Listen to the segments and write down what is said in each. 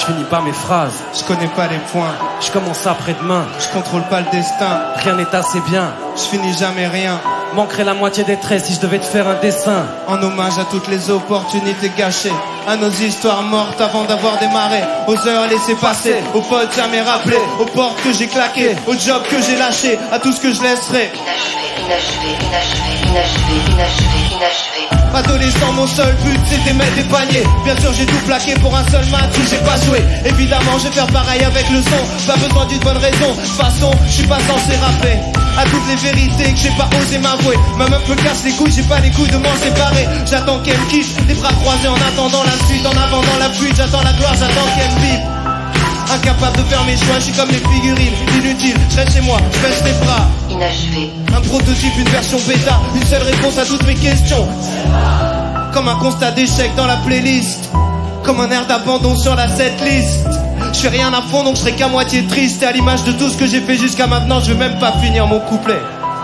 Je finis pas mes phrases, je connais pas les points, je commence après-demain. je contrôle pas le destin, Rien n'est assez bien, je finis jamais rien. manquerait la moitié des traits si je devais te faire un dessin. En hommage à toutes les opportunités gâchées, à nos histoires mortes avant d'avoir démarré, aux heures laissées passer, aux potes jamais rappelés, aux portes que j'ai claquées, aux jobs que j'ai lâchés, à tout ce que je laisserai. Adolescent, mon seul but c'était mettre des paniers. Bien sûr j'ai tout plaqué pour un seul match où j'ai pas joué. Évidemment je vais faire pareil avec le son. Pas besoin d'une bonne raison. De toute façon je suis pas censé rapper. À toutes les vérités que j'ai pas osé m'avouer. Ma meuf me casse les couilles, j'ai pas les couilles de m'en séparer. J'attends qu'elle me quitte, les bras croisés en attendant la suite. En avant dans la fuite, j'attends la gloire, j'attends qu'elle me vive. Incapable de faire mes choix, je suis comme les figurines. Inutile, je reste chez moi, je baisse les bras. Inachevé. Un prototype, une version bêta, une seule réponse à toutes mes questions. Comme un constat d'échec dans la playlist, comme un air d'abandon sur la setlist. Je fais rien à fond donc je serai qu'à moitié triste. Et à l'image de tout ce que j'ai fait jusqu'à maintenant, je vais même pas finir mon couplet.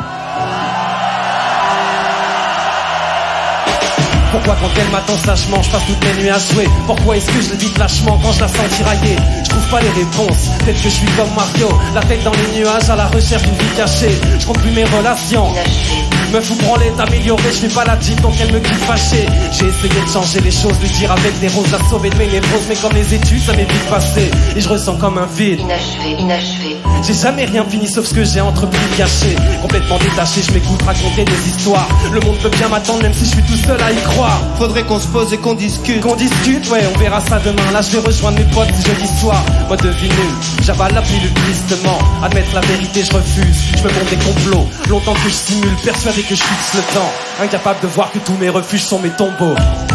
Pourquoi quand elle m'attend sagement, je passe toutes mes nuits à jouer? Pourquoi est-ce que je le dis lâchement quand je la sens tirailler? Je trouve pas les réponses, peut-être que je suis comme Mario, la tête dans les nuages à la recherche d'une vie cachée. Je compte plus mes relations, me fous branler, t'améliorer, je fais pas la gym donc elle me quitte fâchée. J'ai essayé de changer les choses, lui dire avec des roses, la sauver de mes névroses. Mais comme les études ça m'est vite passé, et je ressens comme un vide. Inachevé. J'ai jamais rien fini sauf ce que j'ai entrepris de cacher. Complètement détaché, je m'écoute raconter des histoires. Le monde peut bien m'attendre même si je suis tout seul à y croire. Faudrait qu'on se pose et qu'on discute. Qu'on discute, ouais, on verra ça demain. Là, je vais rejoindre mes potes jeudi soir. Mode de vie nul, j'avale la pilule tristement. Admettre la vérité, je refuse. Je me montre des complots. Longtemps que je simule, persuadé que je fixe le temps. Incapable de voir que tous mes refuges sont mes tombeaux.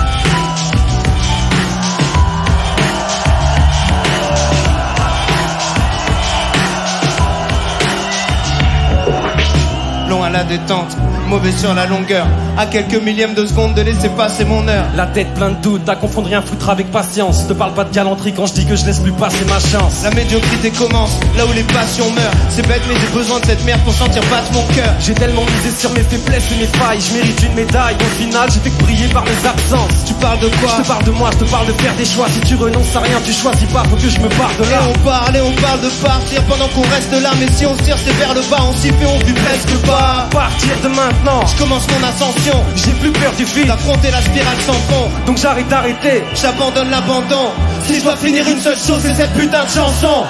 Long à la détente, mauvais sur la longueur. À quelques millièmes de seconde de laisser passer mon heure. La tête plein de doutes, à confondre rien foutre avec patience. Je te parle pas de galanterie quand je dis que je laisse plus passer ma chance. La médiocrité commence, là où les passions meurent. C'est bête mais j'ai besoin de cette merde pour sentir battre mon cœur. J'ai tellement misé sur mes faiblesses et mes failles. Je mérite une médaille, au final j'ai fait que briller par mes absences. Tu parles de quoi? Je te parle de moi, je te parle de faire des choix. Si tu renonces à rien, tu choisis pas, faut que je me barre de là. Et on parle de partir pendant qu'on reste là. Mais si on se tire c'est vers le bas, on s'y fait, on vit presque pas. Partir de maintenant, Je commence mon ascension, j'ai plus peur du vide, d'affronter la spirale sans fond. donc j'arrête d'arrêter. J'abandonne l'abandon. Si je dois finir une seule chose, c'est cette putain de chanson.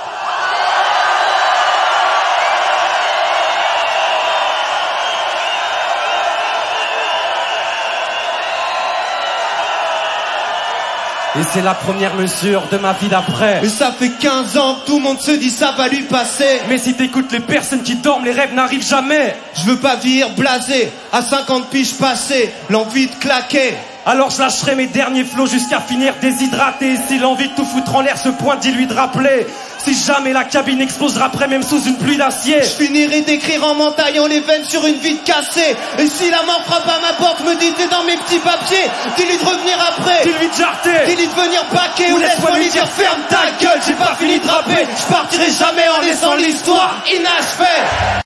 Et c'est la première mesure de ma vie d'après. Mais ça fait 15 ans que tout le monde se dit ça va lui passer. Mais si t'écoutes les personnes qui dorment, les rêves n'arrivent jamais. Je veux pas vieillir blasé, à 50 piges passées, l'envie de claquer. Alors je lâcherai mes derniers flots jusqu'à finir déshydraté. Et si l'envie de tout foutre en l'air se pointe, dis-lui de rappeler. Si jamais la cabine explosera après même sous une pluie d'acier. Je finirai d'écrire en m'entaillant les veines sur une vitre cassée. Et si la mort frappe à ma porte, me dit t'es dans mes petits papiers. Dis-lui de revenir après. Dis-lui de jarter. Dis-lui de venir paquer. Ou Ou laisse-moi lui dire ferme ta gueule. J'ai pas fini de rapper. Je partirai jamais en laissant l'histoire inachevée.